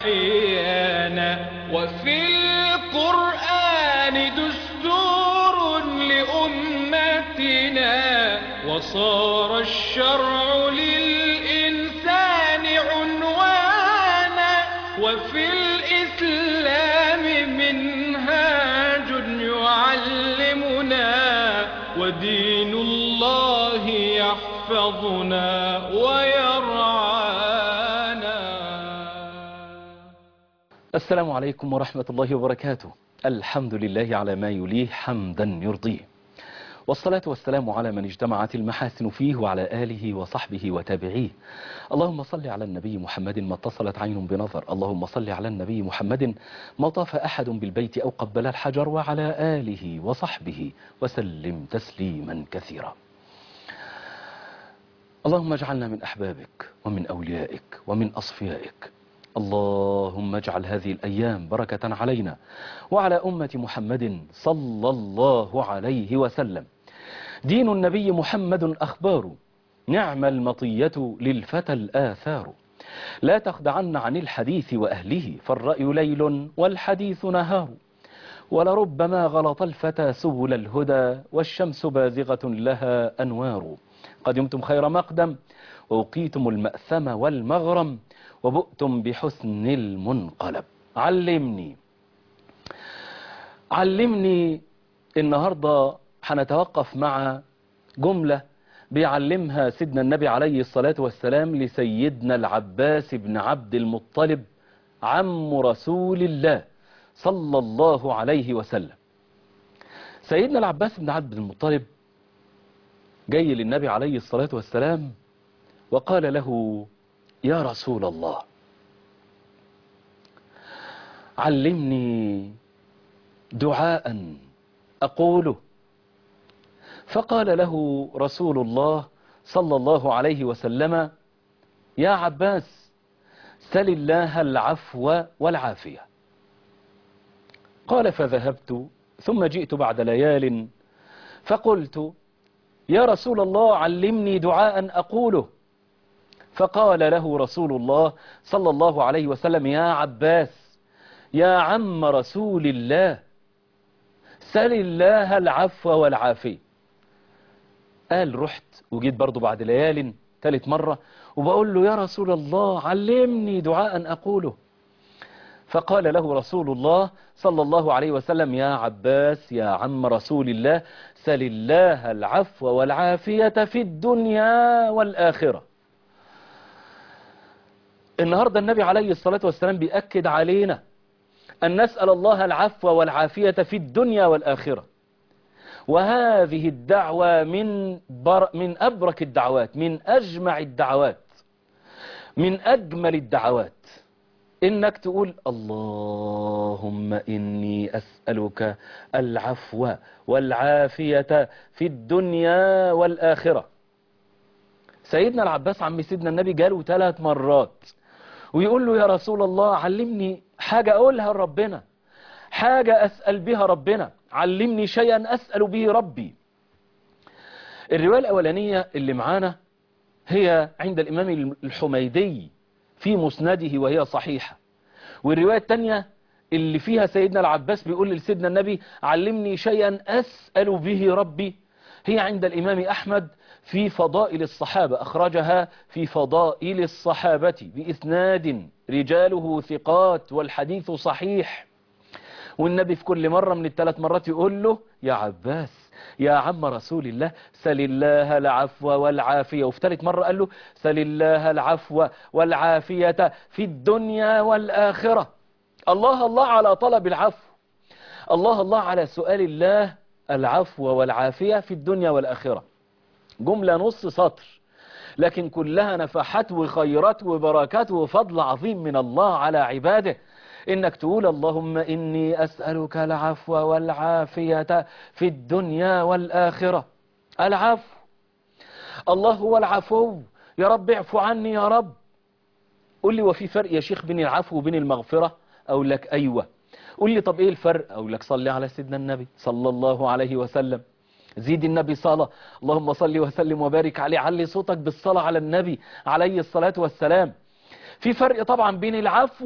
أحيانا وفي القرآن دستور لأمتنا وصار الشرع للإنسان عنوانا وفي الإسلام منهاج يعلمنا ودين الله يحفظنا ويرعانا. السلام عليكم ورحمة الله وبركاته. الحمد لله على ما يليه حمدا يرضيه، والصلاة والسلام على من اجتمعت المحاسن فيه وعلى آله وصحبه وتابعيه. اللهم صل على النبي محمد ما اتصلت عين بنظر، اللهم صل على النبي محمد ما طاف أحد بالبيت أو قبل الحجر، وعلى آله وصحبه وسلم تسليما كثيرا. اللهم اجعلنا من أحبابك ومن أوليائك ومن أصفيائك. اللهم اجعل هذه الأيام بركة علينا وعلى أمة محمد صلى الله عليه وسلم. دين النبي محمد أخبار، نعم المطية للفتى الآثار. لا تخدعن عن الحديث وأهله، فالرأي ليل والحديث نهار. ولربما غلط الفتى سبل الهدى، والشمس بازغة لها أنوار. قدمتم خير مقدم ووقيتم المأثم والمغرم، وبؤتم بحسن المنقلب. علمني. النهاردة هنتوقف مع جملة بيعلمها سيدنا النبي عليه الصلاة والسلام لسيدنا العباس بن عبد المطلب عم رسول الله صلى الله عليه وسلم. سيدنا العباس بن عبد المطلب جاي للنبي عليه الصلاة والسلام وقال له: يا رسول الله، علمني دعاء أقوله. فقال له رسول الله صلى الله عليه وسلم: يا عباس، سل الله العفو والعافية. قال: فذهبت ثم جئت بعد ليال فقلت: يا رسول الله، علمني دعاء أقوله. فقال له رسول الله صلى الله عليه وسلم: يا عباس، يا عم رسول الله، سل الله العفو والعافية. قال: رحت وجيت برضو بعد ليال ثالث مرة وبقول له: يا رسول الله، علمني دعاء أقوله. فقال له رسول الله صلى الله عليه وسلم: يا عباس، يا عم رسول الله، سل الله العفو والعافية في الدنيا والآخرة. النهاردة النبي عليه الصلاة والسلام بيأكد علينا أن نسأل الله العفو والعافية في الدنيا والآخرة. وهذه الدعوة من أبرك الدعوات، من أجمع الدعوات، من أجمل الدعوات، إنك تقول: اللهم إني أسألك العفو والعافية في الدنيا والآخرة. سيدنا العباس عم سيدنا النبي جاله 3 مرات ويقول له: يا رسول الله، علمني حاجة أقولها لربنا، حاجة أسأل بها ربنا، علمني شيئا أسأل به ربي. الرواية الأولانية اللي معانا هي عند الإمام الحميدي في مسنده وهي صحيحة، والرواية الثانية اللي فيها سيدنا العباس بيقول لسيدنا النبي: علمني شيئا أسأل به ربي، هي عند الإمام أحمد في فضائل الصحابة، أخرجها في فضائل الصحابة بإسناد رجاله ثقات والحديث صحيح. والنبي في كل مرة من ال3 مرات يقول له: يا عباس، يا عم رسول الله، سل الله العفو والعافية. وفي 3 مرة قال له: سل الله العفو والعافية في الدنيا والآخرة. الله الله على طلب العفو، الله الله على سؤال الله العفو والعافية في الدنيا والآخرة. جملة نص سطر لكن كلها نفحات وخيرات وبركات وفضل عظيم من الله على عباده. إنك تقول: اللهم إني أسألك العفو والعافية في الدنيا والآخرة. العفو، الله هو العفو، يا رب اعفو عني يا رب. قل لي: وفي فرق يا شيخ بين العفو وبين المغفرة؟ أقول لك: أيوة. قل لي: طب إيه الفرق؟ أقول لك: صلي على سيدنا النبي صلى الله عليه وسلم، زيد النبي صلاة، اللهم صل وسلم وبارك عليه، علي صوتك بالصلاة على النبي عليه الصلاة والسلام. في فرق طبعا بين العفو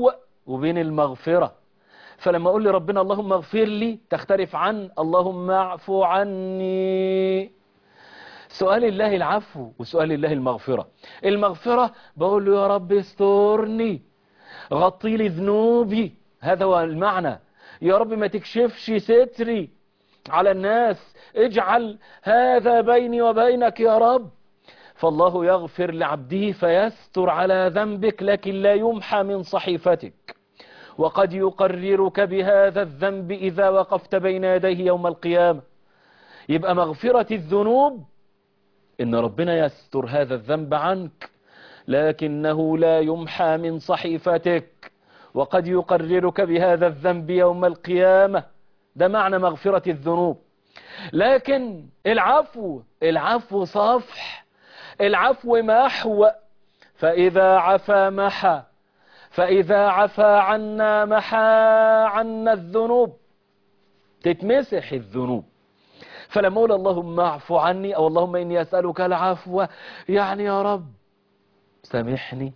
وبين المغفرة. فلما أقول لربنا اللهم اغفر لي تختلف عن اللهم اعفو عني. سؤال الله العفو وسؤال الله المغفرة. المغفرة بقول له يا رب استرني، غطي لي ذنوبي، هذا هو المعنى. يا رب ما تكشفش ستري على الناس، اجعل هذا بيني وبينك يا رب. فالله يغفر لعبده فيستر على ذنبك لكن لا يمحى من صحيفتك، وقد يقررك بهذا الذنب إذا وقفت بين يديه يوم القيامة. يبقى مغفرة الذنوب إن ربنا يستر هذا الذنب عنك لكنه لا يمحى من صحيفتك، وقد يقررك بهذا الذنب يوم القيامة. ده معنى مغفرة الذنوب. لكن العفو صفح، العفو محو. فإذا عفا محى، فإذا عفا عنا محى عنا الذنوب، تتمسح الذنوب. فلما أقول اللهم اعفو عني أو اللهم إني أسألك العفو، يعني يا رب سامحني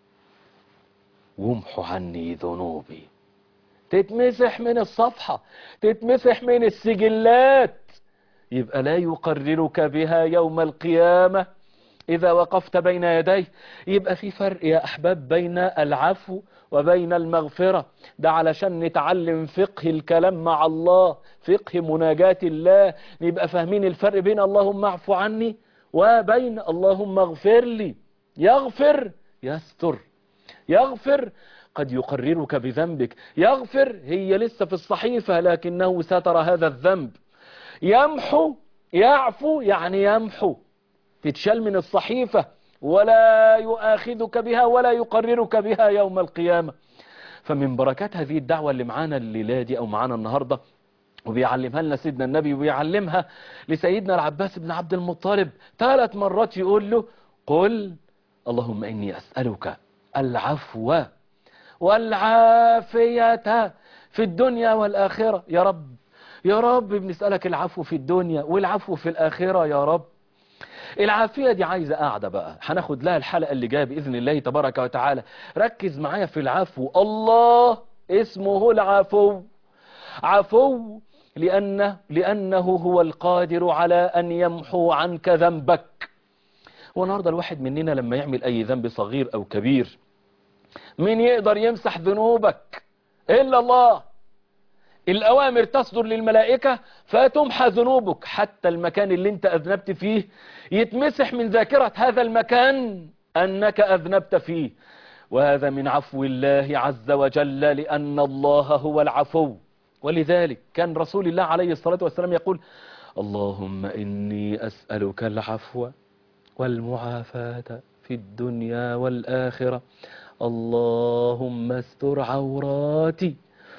وامحو عني ذنوبي، تتمسح من الصفحة، تتمسح من السجلات. يبقى لا يقررك بها يوم القيامة إذا وقفت بين يديه. يبقى في فرق يا أحباب بين العفو وبين المغفرة. ده علشان نتعلم فقه الكلام مع الله، فقه مناجاة الله، نبقى فاهمين الفرق بين اللهم اعفو عني وبين اللهم اغفر لي. يغفر يستر، يغفر قد يقررك بذنبك، يغفر هي لسه في الصحيفة لكنه ستر هذا الذنب. يمحو يعفو يعني يمحو، تتشال من الصحيفة ولا يؤاخذك بها ولا يقررك بها يوم القيامة. فمن بركات هذه الدعوة اللي معانا الليلة دي أو معانا النهاردة وبيعلمها لنا سيدنا النبي وبيعلمها لسيدنا العباس بن عبد المطلب 3 مرات، يقول له قل اللهم إني أسألك العفو والعافية في الدنيا والآخرة. يا رب يا رب بنسألك العفو في الدنيا والعفو في الآخرة يا رب. العافية دي عايزة قاعدة بقى، هناخد لها الحلقة اللي جاية بإذن الله تبارك وتعالى. ركز معايا في العفو. الله اسمه العفو، عفو لأنه هو القادر على أن يمحو عنك ذنبك. والنهاردة الواحد مننا لما يعمل أي ذنب صغير أو كبير، مين يقدر يمسح ذنوبك إلا الله. الأوامر تصدر للملائكة فتمحى ذنوبك، حتى المكان اللي انت أذنبت فيه يتمسح من ذاكرة هذا المكان أنك أذنبت فيه. وهذا من عفو الله عز وجل لأن الله هو العفو. ولذلك كان رسول الله عليه الصلاة والسلام يقول اللهم إني أسألك العفو والمعافاة في الدنيا والآخرة، اللهم استر عوراتي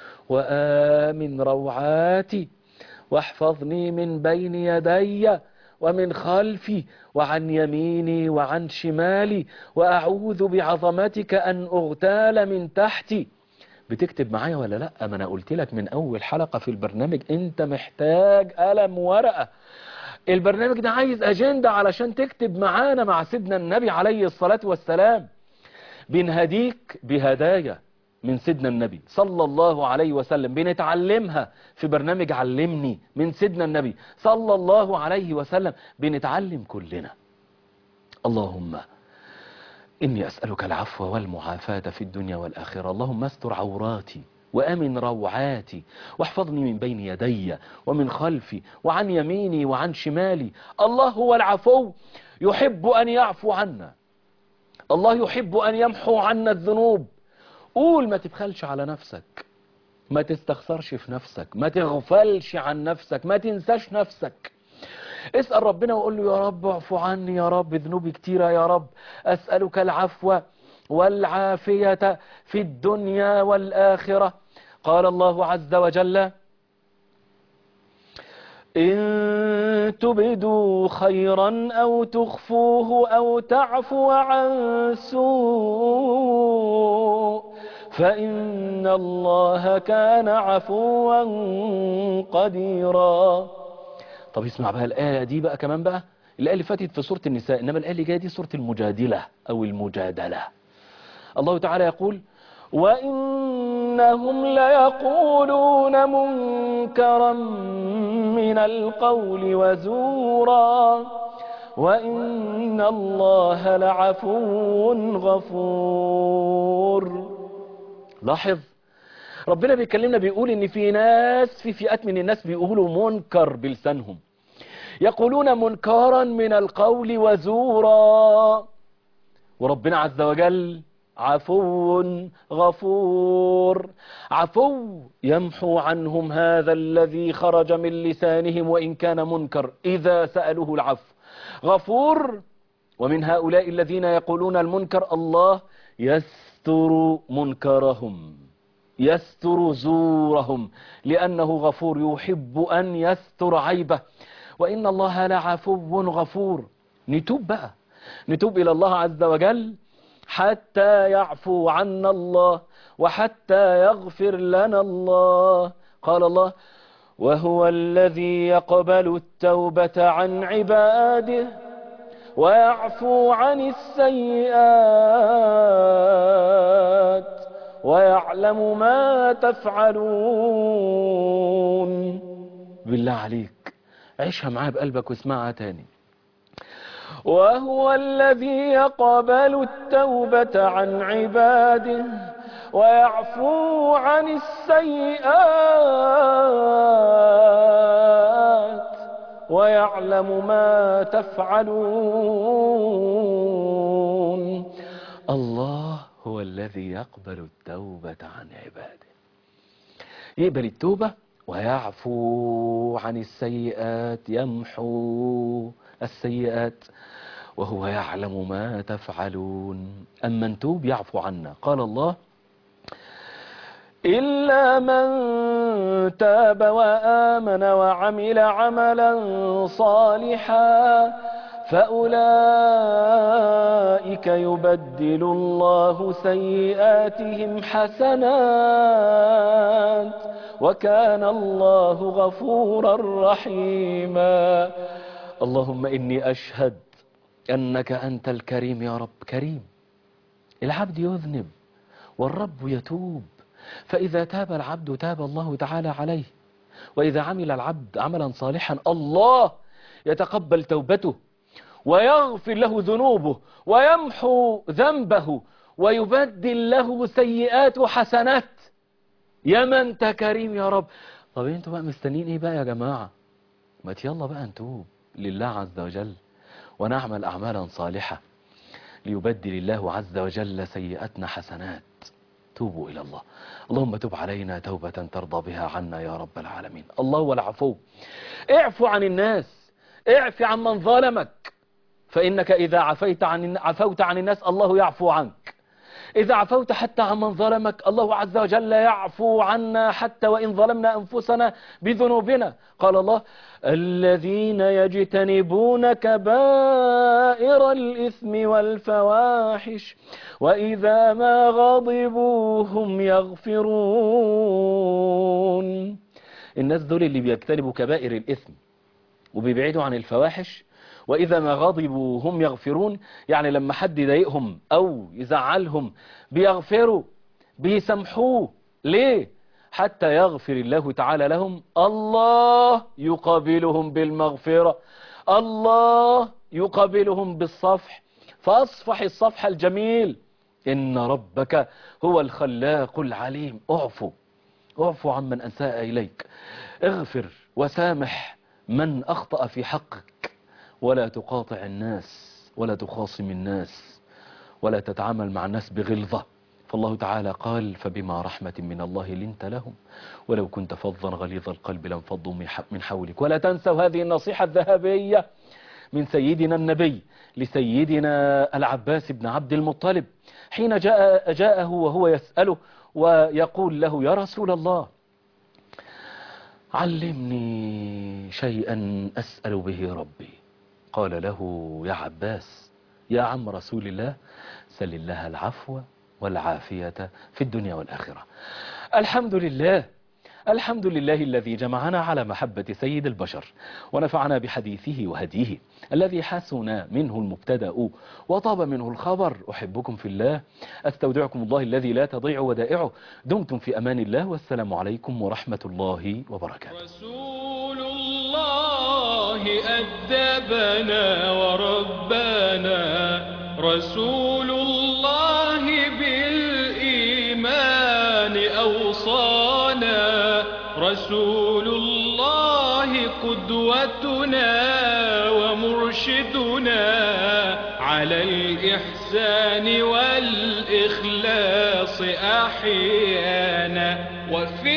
وآمن روعاتي واحفظني من بين يدي ومن خلفي وعن يميني وعن شمالي وأعوذ بعظمتك أن أغتال من تحتي. بتكتب معايا ولا لا؟ ما أنا قلت لك من أول حلقة في البرنامج أنت محتاج قلم ورقة. البرنامج ده عايز أجندة علشان تكتب معانا مع سيدنا النبي عليه الصلاة والسلام. بنهديك بهدايا من سيدنا النبي صلى الله عليه وسلم، بنتعلمها في برنامج علمني من سيدنا النبي صلى الله عليه وسلم، بنتعلم كلنا. اللهم إني أسألك العفو والمعافاة في الدنيا والآخرة، اللهم استر عوراتي وأمن روعاتي واحفظني من بين يدي ومن خلفي وعن يميني وعن شمالي. الله هو العفو، يحب أن يعفو عنا، الله يحب أن يمحو عنا الذنوب. قول ما تبخلش على نفسك، ما تستخسرش في نفسك، ما تغفلش عن نفسك، ما تنساش نفسك. اسأل ربنا وقول له يا رب اعفو عني، يا رب ذنوبي كتيرة، يا رب أسألك العفو والعافية في الدنيا والآخرة. قال الله عز وجل إن تبدوا خيرا أو تخفوه أو تعفو عن سوء فإن الله كان عفوا قديرا. طب اسمع بقى الآية دي بقى كمان بقى، الآية اللي فاتت في سورة النساء، إنما الآية اللي جاية دي سورة المجادلة أو المجادلة. الله تعالى يقول وإنهم ليقولون منكرا من القول وزورا وإن الله لعفو غفور. لاحظ ربنا بيكلمنا بيقول ان في ناس، في فئات من الناس بيقولوا منكر بلسانهم، يقولون منكرا من القول وزورا، وربنا عز وجل عفو غفور. عفو يمحو عنهم هذا الذي خرج من لسانهم وإن كان منكر إذا سألوه العفو. غفور ومن هؤلاء الذين يقولون المنكر الله يستر منكرهم، يستر زورهم، لأنه غفور يحب أن يستر عيبه. وإن الله لعفو غفور. نتوب بقى، نتوب إلى الله عز وجل حتى يعفو عنا الله وحتى يغفر لنا الله. قال الله وهو الذي يقبل التوبة عن عباده ويعفو عن السيئات ويعلم ما تفعلون. بالله عليك عيشها معايا بقلبك واسمعها تاني. وهو الذي يقبل التوبة عن عباده ويعفو عن السيئات ويعلم ما تفعلون. الله هو الذي يقبل التوبة عن عباده، يقبل التوبة ويعفو عن السيئات، يمحو السيئات، وهو يعلم ما تفعلون. أما نتوب يعفو عنا. قال الله إلا من تاب وآمن وعمل عملا صالحا فأولئك يبدل الله سيئاتهم حسنات وكان الله غفورا رحيما. اللهم إني أشهد أنك أنت الكريم يا رب. كريم، العبد يذنب والرب يتوب، فإذا تاب العبد تاب الله تعالى عليه، وإذا عمل العبد عملا صالحا الله يتقبل توبته ويغفر له ذنوبه ويمحو ذنبه ويبدل له سيئات حسنات. يا من انت كريم يا رب. طب انتوا بقى مستنيين ايه بقى يا جماعة؟ ما يلا بقى نتوب لله عز وجل ونعمل أعمالا صالحة ليبدل الله عز وجل سيئاتنا حسنات. توبوا إلى الله. اللهم تب علينا توبة ترضى بها عنا يا رب العالمين. الله هو العفو. اعفو عن الناس، اعفي عن من ظلمك، فإنك إذا عفوت عن الناس الله يعفو عنك. إذا عفوت حتى عن من ظلمك الله عز وجل يعفو عنا حتى وإن ظلمنا أنفسنا بذنوبنا. قال الله الذين يجتنبون كبائر الإثم والفواحش وإذا ما غضبوا هم يغفرون. الناس دول اللي بيجتنبوا كبائر الإثم وبيبعدوا عن الفواحش، وإذا ما غضبوا هم يغفرون، يعني لما حد يضايقهم أو يزعلهم بيغفروا بيسامحوه. ليه؟ حتى يغفر الله تعالى لهم. الله يقابلهم بالمغفرة، الله يقابلهم بالصفح، فاصفح الصفح الجميل. إن ربك هو الخلاق العليم. اعفو عمن أساء إليك، اغفر وسامح من أخطأ في حقك، ولا تقاطع الناس ولا تخاصم الناس ولا تتعامل مع الناس بغلظة. فالله تعالى قال فبما رحمة من الله لنت لهم ولو كنت فظا غليظ القلب لانفضوا من حولك. ولا تنسوا هذه النصيحة الذهبية من سيدنا النبي لسيدنا العباس بن عبد المطلب حين جاءه وهو يسأله ويقول له يا رسول الله علمني شيئا أسأل به ربي. قال له يا عباس يا عم رسول الله سل الله العفو والعافية في الدنيا والآخرة. الحمد لله الحمد لله الذي جمعنا على محبة سيد البشر ونفعنا بحديثه وهديه الذي حسن منه المبتدأ وطاب منه الخبر. أحبكم في الله، أستودعكم الله الذي لا تضيع ودائعه. دمتم في أمان الله، والسلام عليكم ورحمة الله وبركاته. رسول الله أدبنا وربنا، رسول الله بالإيمان أوصانا، رسول الله قدوتنا ومرشدنا على الإحسان والإخلاص أحيانا. وفي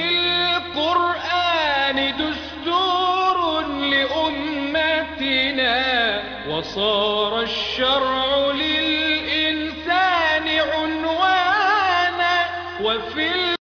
القرآن دستور لأمتنا وصار